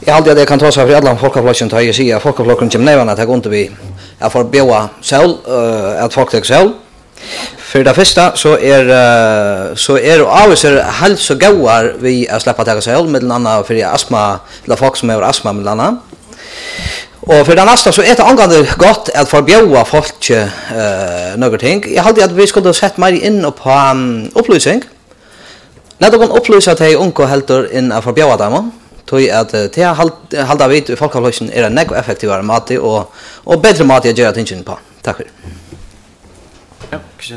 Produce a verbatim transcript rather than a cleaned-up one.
Jag hade det kan ta sig för alla folkaflocken tar jag säga folkaflocken som nävarna tar inte vi jag får bjöa själv att folk tar själv. För det första så är så är det avser helt så goar vi att släppa ta själv med andra för astma eller folk som har astma med andra. Och för det nästa så är det angående gott att förbjuda folk eh några ting. Jag hade att vi skulle sätta mig in på um, upplysning. När de upplyser till unga helter in att förbjuda dem. Tog att det halda vid i folkaflocken är en nego effektivare mat och och bättre mat att göra tingen på. Tack för. Ja,